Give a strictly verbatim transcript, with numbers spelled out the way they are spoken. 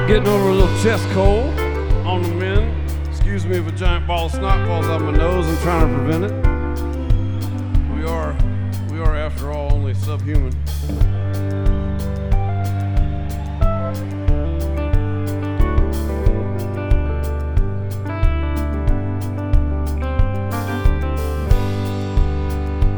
Getting over a little chest cold on the men. Excuse me if a giant ball of snot falls out my nose. I'm trying to prevent it. We are, we are after all only subhuman.